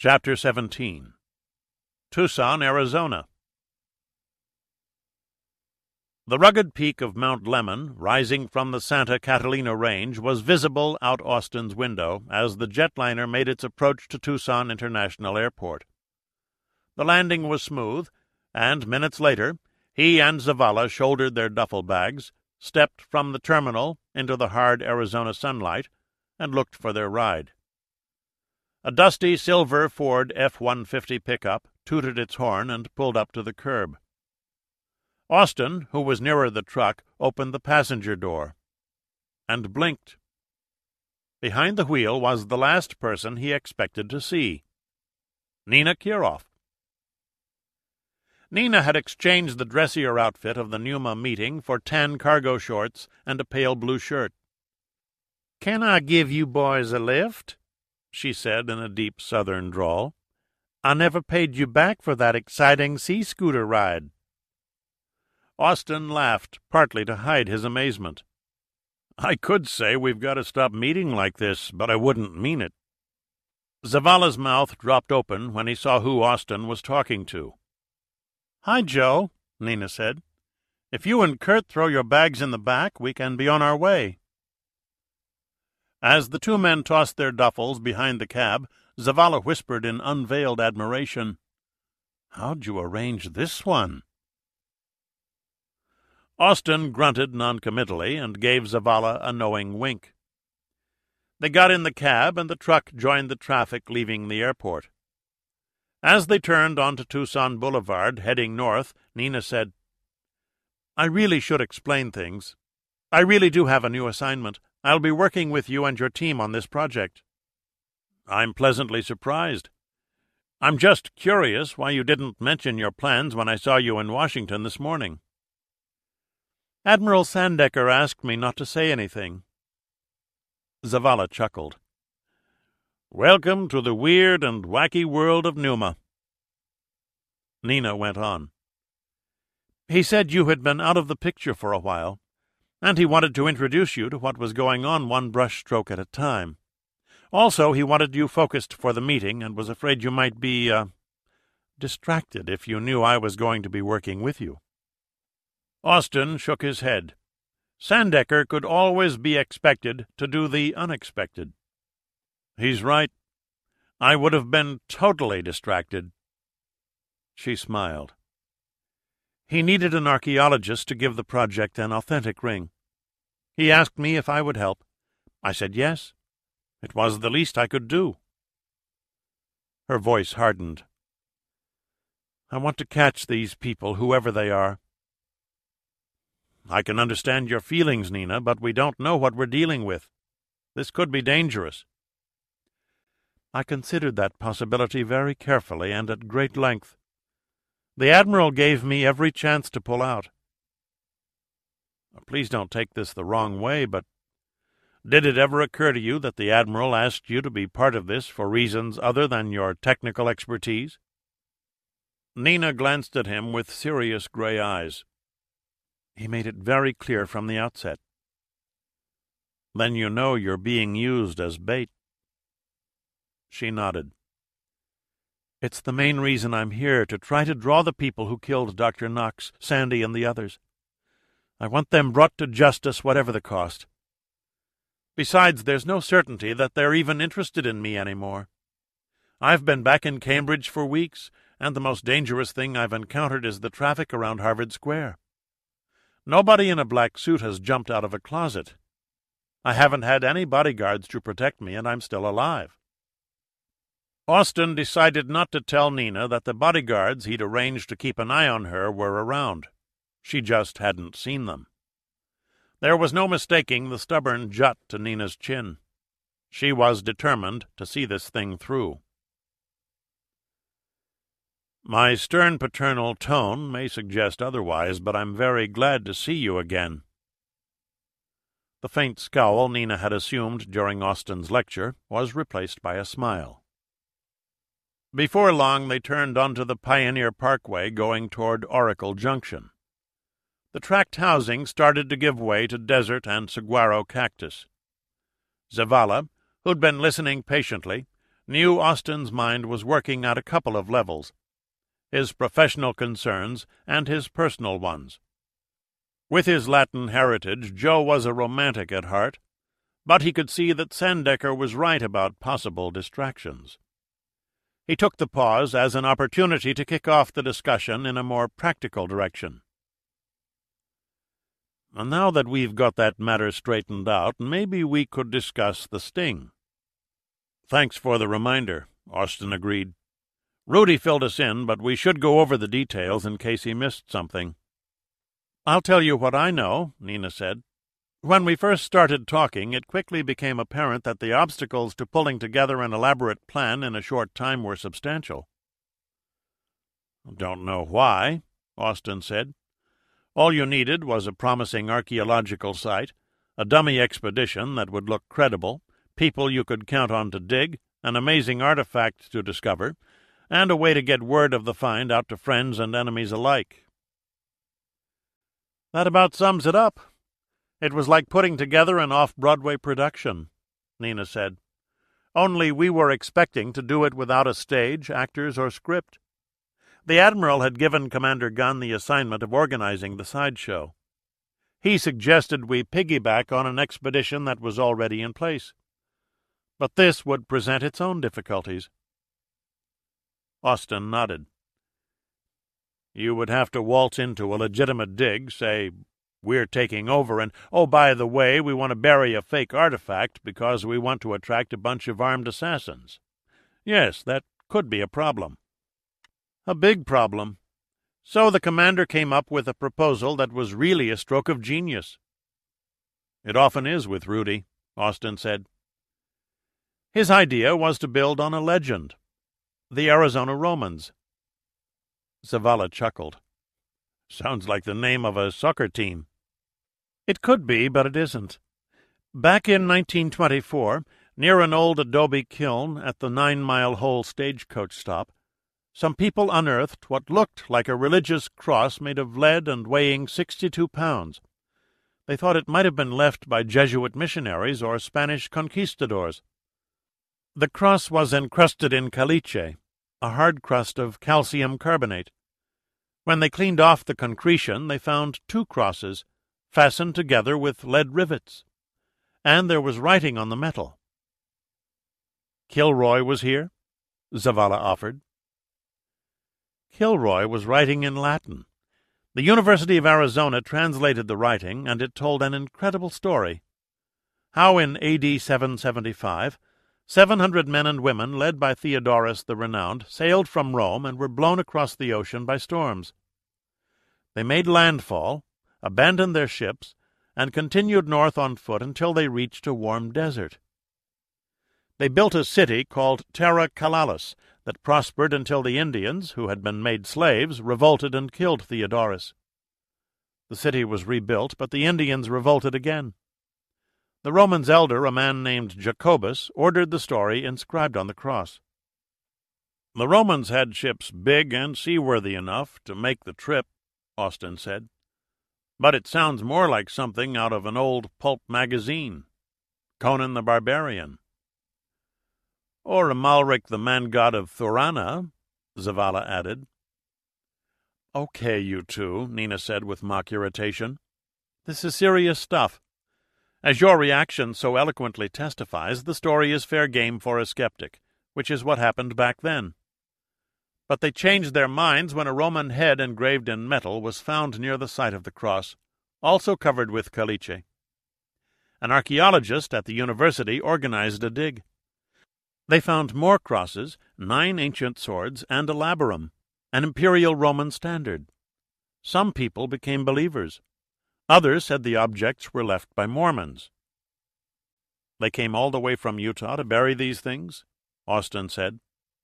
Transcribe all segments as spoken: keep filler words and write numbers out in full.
Chapter seventeen. Tucson, Arizona. The rugged peak of Mount Lemmon, rising from the Santa Catalina Range, was visible out Austin's window as the jetliner made its approach to Tucson International Airport. The landing was smooth, and minutes later he and Zavala shouldered their duffel bags, stepped from the terminal into the hard Arizona sunlight, and looked for their ride. A dusty silver Ford F one fifty pickup tooted its horn and pulled up to the curb. Austin, who was nearer the truck, opened the passenger door and blinked. Behind the wheel was the last person he expected to see, Nina Kirov. Nina had exchanged the dressier outfit of the Numa meeting for tan cargo shorts and a pale blue shirt. "Can I give you boys a lift?" she said in a deep southern drawl. "I never paid you back for that exciting sea-scooter ride." Austin laughed, partly to hide his amazement. "I could say we've got to stop meeting like this, but I wouldn't mean it." Zavala's mouth dropped open when he saw who Austin was talking to. "Hi, Joe," Nina said. "If you and Kurt throw your bags in the back, we can be on our way." As the two men tossed their duffels behind the cab, Zavala whispered in unveiled admiration, "How'd you arrange this one?" Austin grunted noncommittally and gave Zavala a knowing wink. They got in the cab, and the truck joined the traffic leaving the airport. As they turned onto Tucson Boulevard, heading north, Nina said, "I really should explain things. I really do have a new assignment. I'll be working with you and your team on this project." "I'm pleasantly surprised. I'm just curious why you didn't mention your plans when I saw you in Washington this morning." "Admiral Sandecker asked me not to say anything." Zavala chuckled. "Welcome to the weird and wacky world of Numa." Nina went on. "He said you had been out of the picture for a while, and he wanted to introduce you to what was going on one brush-stroke at a time. Also, he wanted you focused for the meeting and was afraid you might be, uh, distracted if you knew I was going to be working with you." Austin shook his head. Sandecker could always be expected to do the unexpected. "He's right. I would have been totally distracted." She smiled. "He needed an archaeologist to give the project an authentic ring. He asked me if I would help. I said yes. It was the least I could do." Her voice hardened. "I want to catch these people, whoever they are." "I can understand your feelings, Nina, but we don't know what we're dealing with. This could be dangerous." "I considered that possibility very carefully and at great length. The Admiral gave me every chance to pull out." "Please don't take this the wrong way, but did it ever occur to you that the Admiral asked you to be part of this for reasons other than your technical expertise?" Nina glanced at him with serious gray eyes. "He made it very clear from the outset." "Then you know you're being used as bait." She nodded. "It's the main reason I'm here, to try to draw the people who killed Doctor Knox, Sandy, and the others. I want them brought to justice, whatever the cost. Besides, there's no certainty that they're even interested in me anymore. I've been back in Cambridge for weeks, and the most dangerous thing I've encountered is the traffic around Harvard Square. Nobody in a black suit has jumped out of a closet. I haven't had any bodyguards to protect me, and I'm still alive." Austin decided not to tell Nina that the bodyguards he'd arranged to keep an eye on her were around. She just hadn't seen them. There was no mistaking the stubborn jut to Nina's chin. She was determined to see this thing through. "My stern paternal tone may suggest otherwise, but I'm very glad to see you again." The faint scowl Nina had assumed during Austin's lecture was replaced by a smile. Before long they turned onto the Pioneer Parkway going toward Oracle Junction. The tract housing started to give way to desert and saguaro cactus. Zavala, who'd been listening patiently, knew Austin's mind was working at a couple of levels: his professional concerns and his personal ones. With his Latin heritage, Joe was a romantic at heart, but he could see that Sandecker was right about possible distractions. He took the pause as an opportunity to kick off the discussion in a more practical direction. And now that we've got that matter straightened out, maybe we could discuss the sting. Thanks for the reminder, Austin agreed. Rudy filled us in, but we should go over the details in case he missed something. I'll tell you what I know, Nina said. When we first started talking, it quickly became apparent that the obstacles to pulling together an elaborate plan in a short time were substantial. Don't know why, Austin said. All you needed was a promising archaeological site, a dummy expedition that would look credible, people you could count on to dig, an amazing artifact to discover, and a way to get word of the find out to friends and enemies alike. That about sums it up. It was like putting together an off-Broadway production, Nina said. Only we were expecting to do it without a stage, actors, or script. The Admiral had given Commander Gunn the assignment of organizing the sideshow. He suggested we piggyback on an expedition that was already in place. But this would present its own difficulties. Austin nodded. You would have to waltz into a legitimate dig, say, we're taking over, and, oh, by the way, we want to bury a fake artifact because we want to attract a bunch of armed assassins. Yes, that could be a problem. A big problem. So the commander came up with a proposal that was really a stroke of genius. It often is with Rudy, Austin said. His idea was to build on a legend, the Arizona Romans. Zavala chuckled. Sounds like the name of a soccer team. It could be, but it isn't. Back in nineteen twenty-four, near an old adobe kiln at the Nine-Mile Hole stagecoach stop, some people unearthed what looked like a religious cross made of lead and weighing sixty-two pounds. They thought it might have been left by Jesuit missionaries or Spanish conquistadors. The cross was encrusted in caliche, a hard crust of calcium carbonate. When they cleaned off the concretion, they found two crosses, fastened together with lead rivets, and there was writing on the metal. Kilroy was here? Zavala offered. Kilroy was writing in Latin. The University of Arizona translated the writing, and it told an incredible story. How in A D seven seventy-five, seven hundred men and women, led by Theodorus the Renowned, sailed from Rome and were blown across the ocean by storms. They made landfall, abandoned their ships, and continued north on foot until they reached a warm desert. They built a city called Terra Calalis that prospered until the Indians, who had been made slaves, revolted and killed Theodorus. The city was rebuilt, but the Indians revolted again. The Romans' elder, a man named Jacobus, ordered the story inscribed on the cross. The Romans had ships big and seaworthy enough to make the trip, Austin said. But it sounds more like something out of an old pulp magazine. Conan the Barbarian. Or Amalric the man-god of Thorana, Zavala added. Okay, you two, Nina said with mock irritation. This is serious stuff. As your reaction so eloquently testifies, the story is fair game for a skeptic, which is what happened back then. But they changed their minds when a Roman head engraved in metal was found near the site of the cross, also covered with caliche. An archaeologist at the university organized a dig. They found more crosses, nine ancient swords, and a labarum, an imperial Roman standard. Some people became believers. Others said the objects were left by Mormons. They came all the way from Utah to bury these things? Austin said.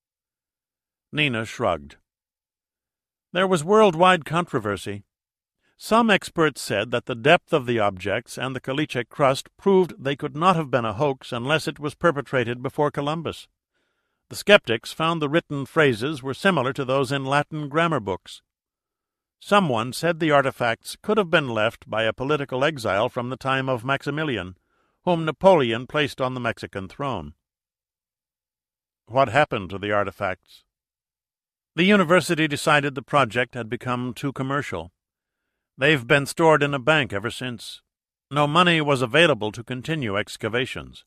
Nina shrugged. There was worldwide controversy. Some experts said that the depth of the objects and the caliche crust proved they could not have been a hoax unless it was perpetrated before Columbus. The skeptics found the written phrases were similar to those in Latin grammar books. Someone said the artifacts could have been left by a political exile from the time of Maximilian, whom Napoleon placed on the Mexican throne. What happened to the artifacts? The university decided the project had become too commercial. They've been stored in a bank ever since. No money was available to continue excavations.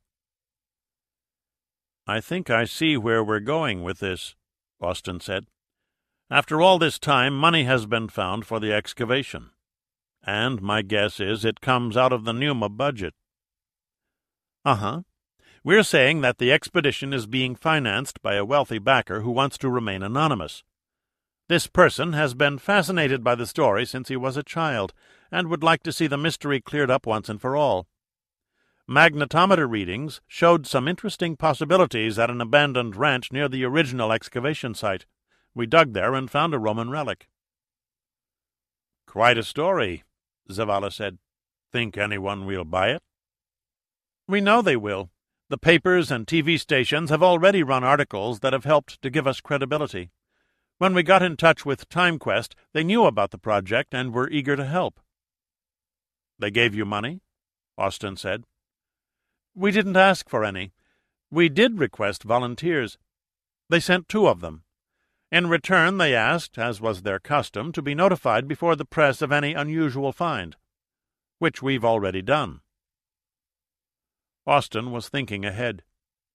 I think I see where we're going with this, Austin said. After all this time, money has been found for the excavation. And my guess is it comes out of the Numa budget. Uh-huh. We're saying that the expedition is being financed by a wealthy backer who wants to remain anonymous. This person has been fascinated by the story since he was a child, and would like to see the mystery cleared up once and for all. Magnetometer readings showed some interesting possibilities at an abandoned ranch near the original excavation site. We dug there and found a Roman relic. Quite a story, Zavala said. Think anyone will buy it? We know they will. The papers and T V stations have already run articles that have helped to give us credibility. When we got in touch with TimeQuest, they knew about the project and were eager to help. They gave you money? Austin said. We didn't ask for any. We did request volunteers. They sent two of them. In return, they asked, as was their custom, to be notified before the press of any unusual find, which we've already done. Austin was thinking ahead.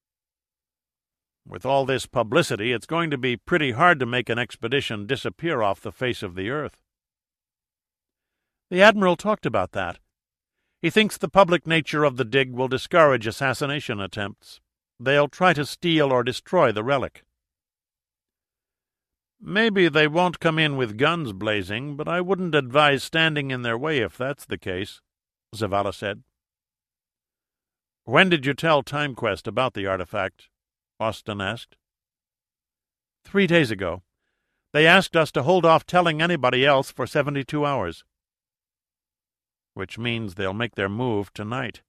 With all this publicity, it's going to be pretty hard to make an expedition disappear off the face of the earth. The Admiral talked about that. He thinks the public nature of the dig will discourage assassination attempts. They'll try to steal or destroy the relic. Maybe they won't come in with guns blazing, but I wouldn't advise standing in their way if that's the case, Zavala said. When did you tell TimeQuest about the artifact? Austin asked. Three days ago. They asked us to hold off telling anybody else for seventy-two hours. Which means they'll make their move tonight.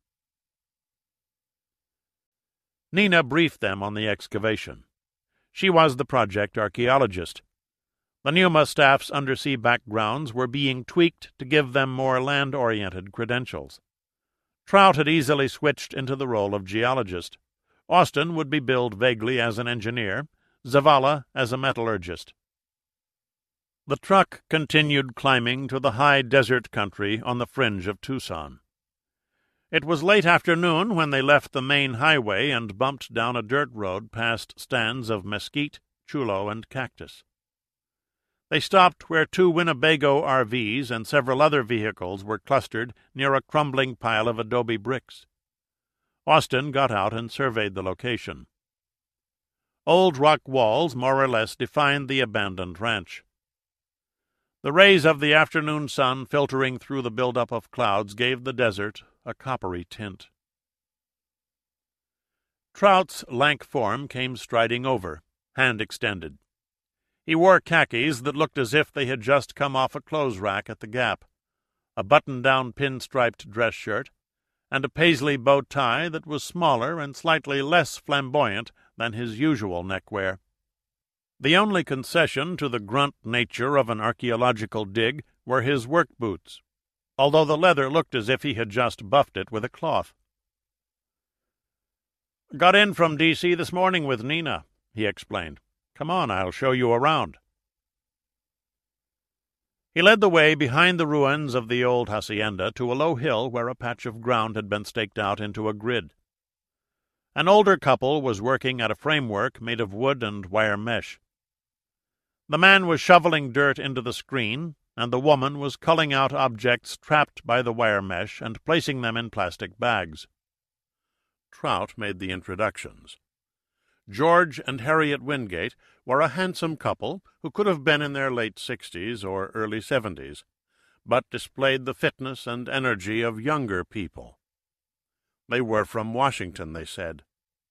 Nina briefed them on the excavation. She was the project archaeologist. The Numa staff's undersea backgrounds were being tweaked to give them more land-oriented credentials. Trout had easily switched into the role of geologist. Austin would be billed vaguely as an engineer, Zavala as a metallurgist. The truck continued climbing to the high desert country on the fringe of Tucson. It was late afternoon when they left the main highway and bumped down a dirt road past stands of mesquite, chulo, and cactus. They stopped where two Winnebago R Vs and several other vehicles were clustered near a crumbling pile of adobe bricks. Austin got out and surveyed the location. Old rock walls more or less defined the abandoned ranch. The rays of the afternoon sun filtering through the buildup of clouds gave the desert a coppery tint. Trout's lank form came striding over, hand extended. He wore khakis that looked as if they had just come off a clothes rack at the Gap, a button-down pin-striped dress shirt, and a paisley bow tie that was smaller and slightly less flamboyant than his usual neckwear. The only concession to the grunt nature of an archaeological dig were his work boots, although the leather looked as if he had just buffed it with a cloth. "Got in from D C this morning with Nina," he explained. "Come on, I'll show you around." He led the way behind the ruins of the old hacienda to a low hill where a patch of ground had been staked out into a grid. An older couple was working at a framework made of wood and wire mesh. The man was shoveling dirt into the screen, and the woman was culling out objects trapped by the wire mesh and placing them in plastic bags. Trout made the introductions. George and Harriet Wingate were a handsome couple who could have been in their late sixties or early seventies, but displayed the fitness and energy of younger people. They were from Washington, they said.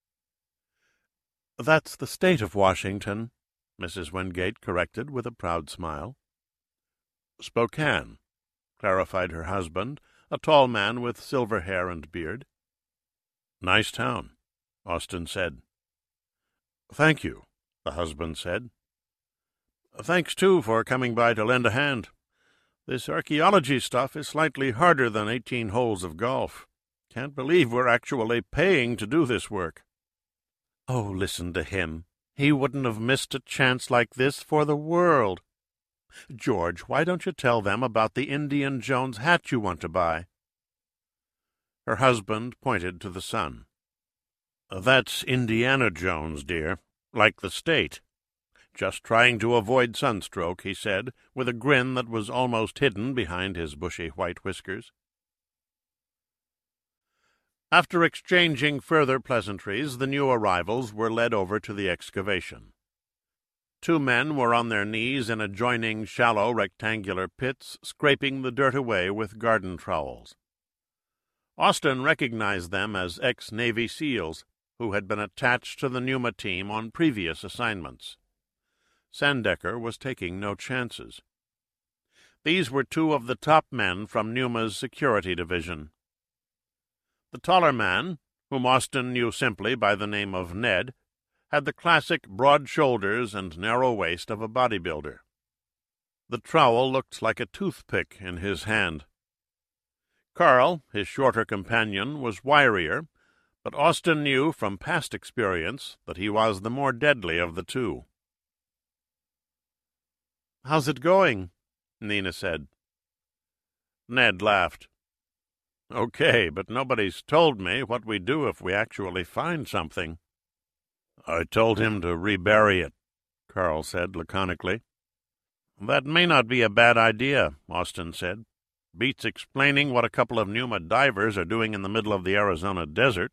"That's the state of Washington," Missus Wingate corrected with a proud smile. "Spokane," clarified her husband, a tall man with silver hair and beard. "Nice town," Austin said. "Thank you," the husband said. "Thanks, too, for coming by to lend a hand. This archaeology stuff is slightly harder than eighteen holes of golf. Can't believe we're actually paying to do this work." Oh, listen to him. He wouldn't have missed a chance like this for the world. George, why don't you tell them about the Indian Jones hat you want to buy? Her husband pointed to the sun. That's Indiana Jones, dear, like the state. Just trying to avoid sunstroke, he said, with a grin that was almost hidden behind his bushy white whiskers. After exchanging further pleasantries, the new arrivals were led over to the excavation. Two men were on their knees in adjoining shallow rectangular pits, scraping the dirt away with garden trowels. Austin recognized them as ex-Navy SEALs, who had been attached to the Numa team on previous assignments. Sandecker was taking no chances. These were two of the top men from Numa's security division. The taller man, whom Austin knew simply by the name of Ned, had the classic broad shoulders and narrow waist of a bodybuilder. The trowel looked like a toothpick in his hand. Carl, his shorter companion, was wirier, but Austin knew from past experience that he was the more deadly of the two. "How's it going?" Nina said. Ned laughed. "Okay, but nobody's told me what we do if we actually find something." "I told him to rebury it," Carl said laconically. "That may not be a bad idea," Austin said. "Beats explaining what a couple of Numa divers are doing in the middle of the Arizona desert."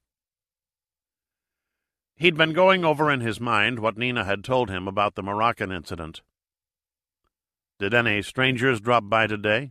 He'd been going over in his mind what Nina had told him about the Moroccan incident. "Did any strangers drop by today?"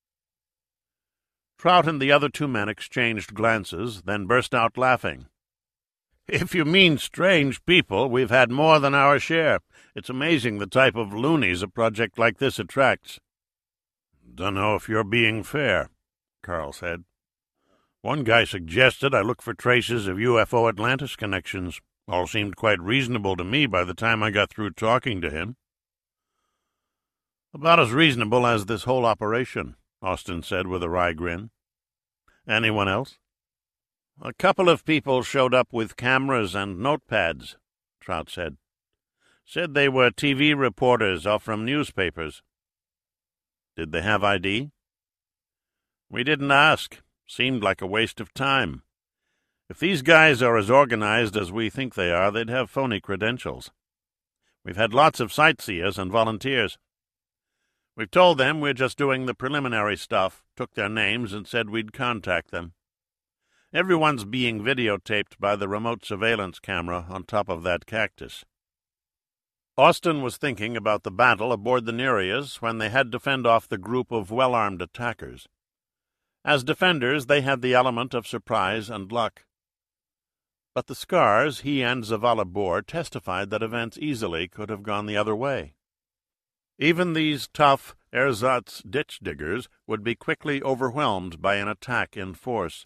Trout and the other two men exchanged glances, then burst out laughing. "If you mean strange people, we've had more than our share. It's amazing the type of loonies a project like this attracts." "Dunno if you're being fair," Carl said. "One guy suggested I look for traces of U F O Atlantis connections. All seemed quite reasonable to me by the time I got through talking to him." "About as reasonable as this whole operation," Austin said with a wry grin. "Anyone else?" "A couple of people showed up with cameras and notepads," Trout said. "Said they were T V reporters or from newspapers." "Did they have I D?" "We didn't ask. Seemed like a waste of time. If these guys are as organized as we think they are, they'd have phony credentials. We've had lots of sightseers and volunteers. We've told them we're just doing the preliminary stuff, took their names, and said we'd contact them. Everyone's being videotaped by the remote surveillance camera on top of that cactus." Austin was thinking about the battle aboard the Nereus when they had to fend off the group of well-armed attackers. As defenders, they had the element of surprise and luck. But the scars he and Zavala bore testified that events easily could have gone the other way. Even these tough ersatz ditch-diggers would be quickly overwhelmed by an attack in force.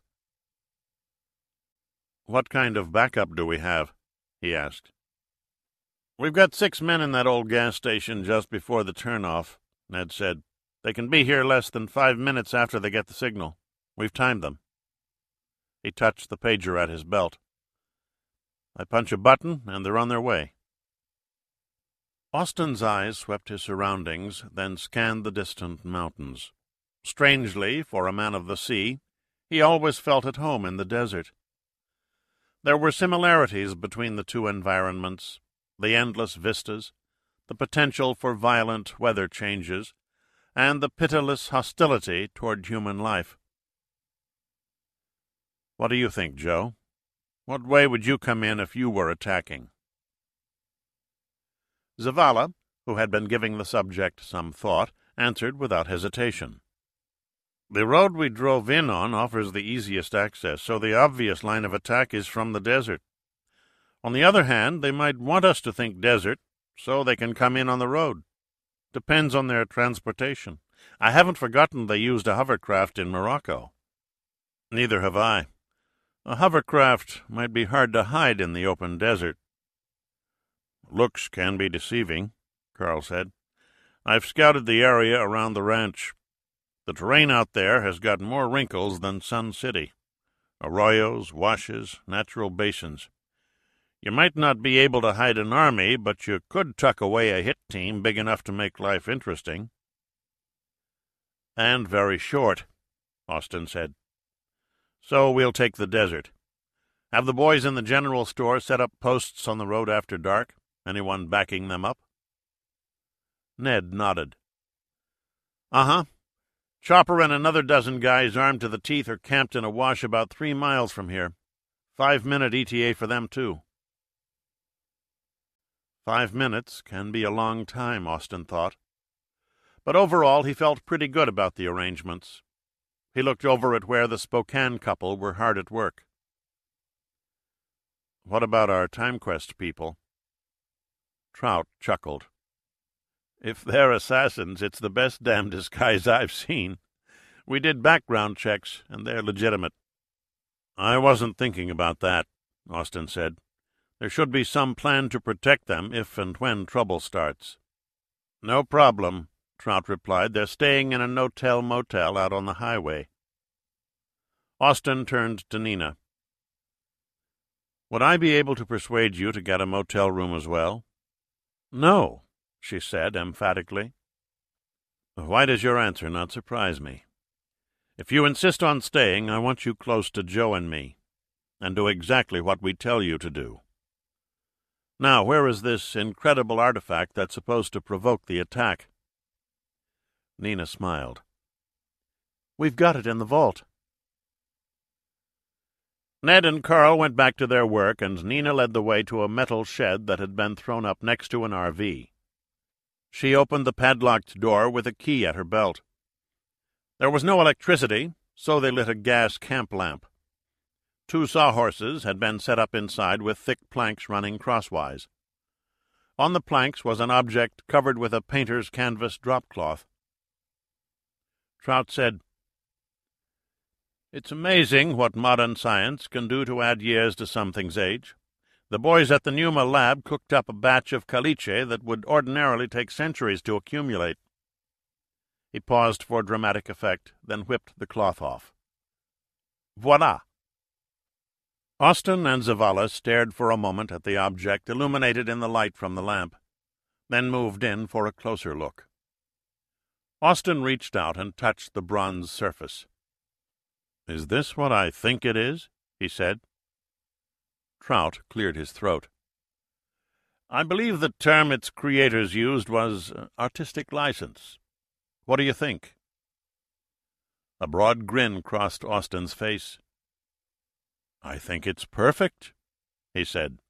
"What kind of backup do we have?" he asked. "We've got six men in that old gas station just before the turnoff," Ned said. "They can be here less than five minutes after they get the signal. We've timed them." He touched the pager at his belt. "I punch a button, and they're on their way." Austin's eyes swept his surroundings, then scanned the distant mountains. Strangely, for a man of the sea, he always felt at home in the desert. There were similarities between the two environments, the endless vistas, the potential for violent weather changes, and the pitiless hostility toward human life. "What do you think, Joe? What way would you come in if you were attacking?" Zavala, who had been giving the subject some thought, answered without hesitation. "The road we drove in on offers the easiest access, so the obvious line of attack is from the desert. On the other hand, they might want us to think desert, so they can come in on the road. Depends on their transportation. I haven't forgotten they used a hovercraft in Morocco." "Neither have I. A hovercraft might be hard to hide in the open desert." "Looks can be deceiving," Carl said. "I've scouted the area around the ranch. The terrain out there has got more wrinkles than Sun City. Arroyos, washes, natural basins. You might not be able to hide an army, but you could tuck away a hit team big enough to make life interesting." "And very short," Austin said. "So we'll take the desert. Have the boys in the general store set up posts on the road after dark? Anyone backing them up?" Ned nodded. "Uh-huh. Chopper and another dozen guys armed to the teeth are camped in a wash about three miles from here. Five-minute E T A for them, too." Five minutes can be a long time, Austin thought. But overall he felt pretty good about the arrangements. He looked over at where the Spokane couple were hard at work. "What about our TimeQuest people?" Trout chuckled. "If they're assassins, it's the best damn disguise I've seen. We did background checks, and they're legitimate." "I wasn't thinking about that," Austin said. "There should be some plan to protect them if and when trouble starts." "No problem," Trout replied. "They're staying in a no-tell-motel out on the highway." Austin turned to Nina. "Would I be able to persuade you to get a motel room as well?" "No," she said emphatically. "Why does your answer not surprise me? If you insist on staying, I want you close to Joe and me, and do exactly what we tell you to do. Now, where is this incredible artifact that's supposed to provoke the attack?" Nina smiled. "We've got it in the vault." Ned and Carl went back to their work, and Nina led the way to a metal shed that had been thrown up next to an R V. She opened the padlocked door with a key at her belt. There was no electricity, so they lit a gas camp lamp. Two sawhorses had been set up inside with thick planks running crosswise. On the planks was an object covered with a painter's canvas drop-cloth. Trout said, "It's amazing what modern science can do to add years to something's age. The boys at the Numa lab cooked up a batch of caliche that would ordinarily take centuries to accumulate." He paused for dramatic effect, then whipped the cloth off. "Voila!" Austin and Zavala stared for a moment at the object illuminated in the light from the lamp, then moved in for a closer look. Austin reached out and touched the bronze surface. "Is this what I think it is?" he said. Trout cleared his throat. "I believe the term its creators used was uh, artistic license. What do you think?" A broad grin crossed Austin's face. "I think it's perfect," he said.